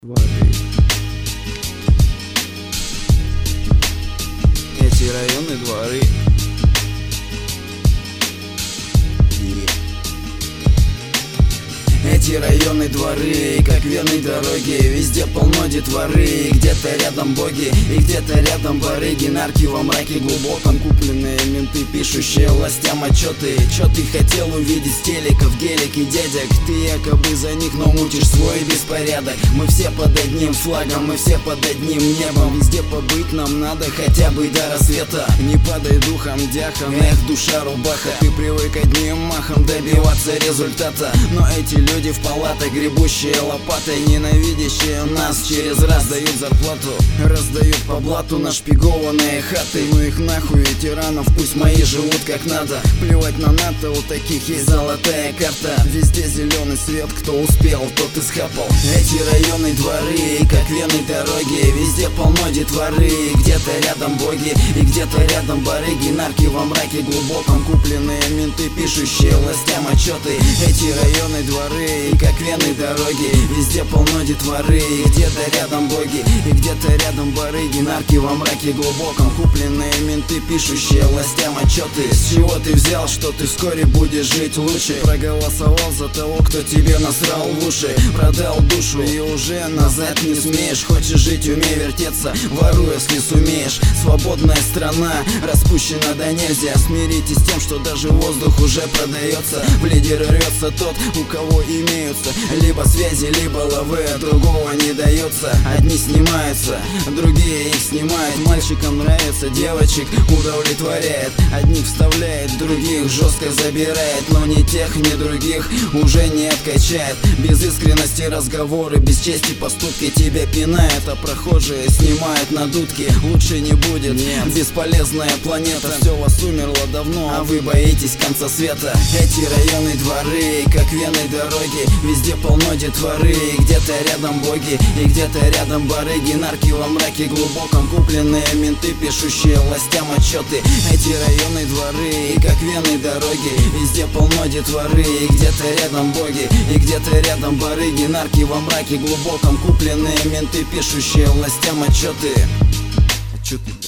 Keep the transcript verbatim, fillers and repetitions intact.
Дворы. Эти районы дворы. Эти районы дворы, как вены дороги, везде полно детворы. Где-то рядом боги, и где-то рядом барыги. Нарки во мраке глубоком, купленные менты, пишущие властям отчеты. Чё ты хотел увидеть с телеков, гелик и дядек? Ты якобы за них, но мутишь свой беспорядок. Мы все под одним флагом, мы все под одним небом. Везде побыть нам надо хотя бы до рассвета. Не падай духом, дяхом, эх, душа рубаха. Ты привык одним махом добиваться результата. Но эти люди в палатах, гребущие лопатой, ненавидящие нас, через раз дают зарплату, раздают по блату нашпигованные хаты. Ну их нахуй, ветеранов, пусть мои живут как надо. Плевать на НАТО, у таких есть золотая карта. Везде зеленый свет, кто успел, тот и схапал. Эти районы дворы, как вены дороги, везде полно детворы. Где-то рядом боги, и где-то рядом барыги. Нарки во мраке глубоком, купленные менты, пишущие властям отчеты. Эти районы дворы, и как вены дороги, везде полно детворы. И где-то рядом боги, и где-то рядом барыги. Нарки во мраке глубоком, купленные менты, пишущие властям отчеты. С чего ты взял, что ты вскоре будешь жить лучше? Проголосовал за того, кто тебе насрал в уши. Продал душу и уже назад не смеешь. Хочешь жить, умей вертеться, воруй, если сумеешь. Свободная страна, распущена до нельзя. Смиритесь с тем, что даже воздух уже продается. В лидеры рвется тот, у кого имеются либо связи, либо лавы, а другого не дается. Одни снимаются, другие их снимают. Мальчикам нравится, девочек удовлетворяет. Одних вставляет, других жестко забирает. Но ни тех, ни других уже не откачает. Без искренности разговоры, без чести поступки тебя пинают, а прохожие снимают на дудки. Лучше не будет, нет, бесполезная планета. Все вас умерло давно, а вы боитесь конца света. Эти районы дворы, как вены дороги, везде полно детворы. Где-то рядом боги, и где-то рядом барыги. Нарки во мраке глубоком, купленные менты, пишущие властям отчеты. Эти районы дворы, и как вены дороги, везде полно детворы. И где-то рядом боги, и где-то рядом барыги. Нарки во мраке глубоком, купленные менты, пишущие властям отчеты. Отчеты.